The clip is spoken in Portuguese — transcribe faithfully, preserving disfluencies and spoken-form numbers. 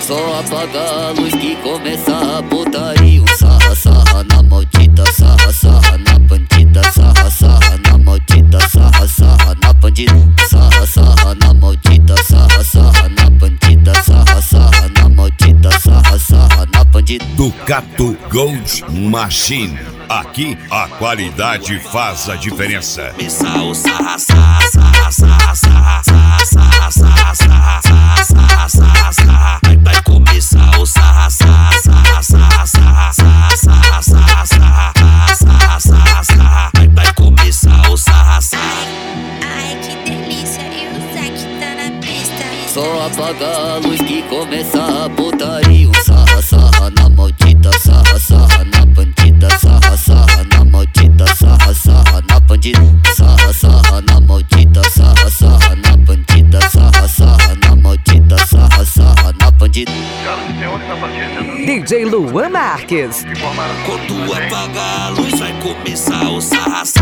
Só apaga a luz que começa a putaria. Sarra, sarra na maldita, sarra, sarra na bandida, sarra, sarra na maldita, sarra, sarra na bandida, sarra, sarra na maldita, sarra, sarra na bandida, sarra, sarra na maldita, sarra, sarra na bandida. Ducato Gold Machine. Aqui a qualidade faz a diferença. Começar o sarra, sarra, sarra, sarra, sarra, sarra, sarra, sarra, sarra, sarra, sarra, sarra. Vai começar o sarra, sarra, sarra, sarra, sarra, sarra, sarra, sarra, sarra, sarra, sarra, sarra. Vai começar o sarra, sarra. Ai, que delícia, e o Zack tá na pista. Só apaga a luz que começa a putaria. Sarra, sarra na maldita, sarra, sarra na bandida, sarra, sarra na maldita, sarra, sarra na bandida, sarra, sarra na maldita, sarra, sarra na bandida, sarra, sarra na maldita, sarra, sarra na bandida. D J Luan Marques. Quando apagar a luz vai começar o sarra.